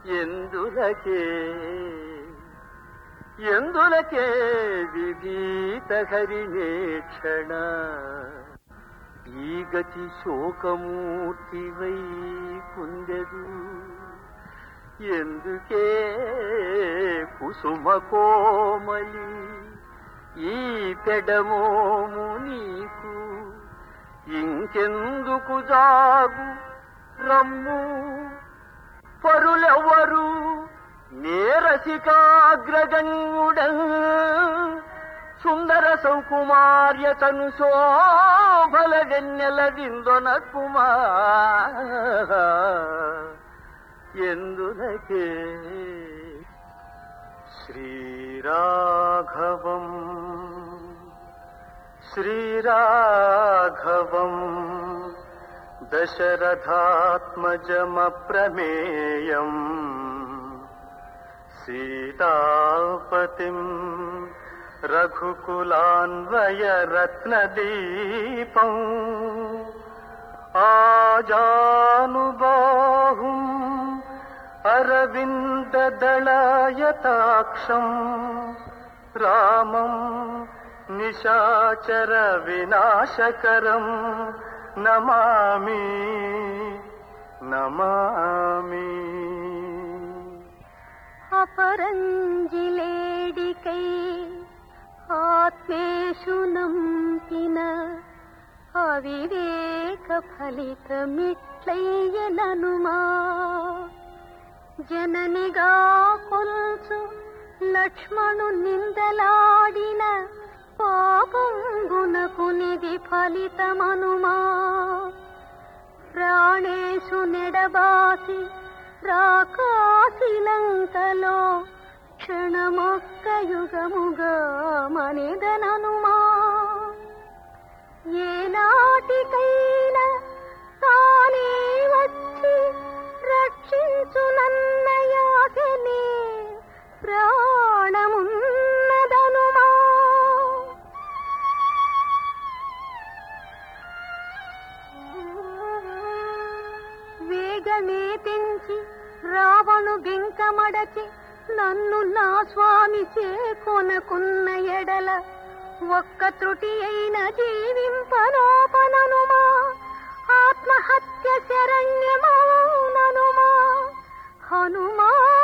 ఎందులకే ఎందులకే విభీత హరిణేక్షణ ఈ గతి శోకమూర్తివై కుందెదు ఎందుకే కుసుమ కోమలి ఈ పెడమోము నీకు ఇంకెందుకు జాగు రమ్ము పరులెవ్వరు నేరసికాగ్రగణ్యుడ సుందర సౌకుమార్య తను శోభల గన్నెల విందొన కుమార్ ఎందులకే శ్రీరాఘవం శ్రీరాఘవం దశరథాత్మజమప్రమేయం సీతాపతిం రఘుకులాన్వయరత్నదీపం ఆజానుబాహుం అరవిందదళాయతాక్షం రామం నిశాచర వినాశకరం నమామి నమామి. అపరంజిలేడికై ఆత్మేషు నంపిన అవివేక ఫలితమిట్లయ్యననుమా జననిగా కొల్చు లక్ష్మణు నిందలాడిన పాపం గుణకునిది ఫలితమనుమా ప్రాణేషు నెడబాసి రాకాశిలంకలో క్షణమొక్క యుగముగా మనిదననుమా ఏనాటికైనా తానే వచ్చి రక్షించునన్నయాసనే ప్రాణమున్నదనుమా వేగమే పెంచి రావణు బింకమడచి నన్ను నా స్వామి చేకొనకున్న ఎడల ఒక్క త్రుటి అయిన జీవింపనోపననుమా ఆత్మహత్య శరణ్యమౌననుమా హనుమా.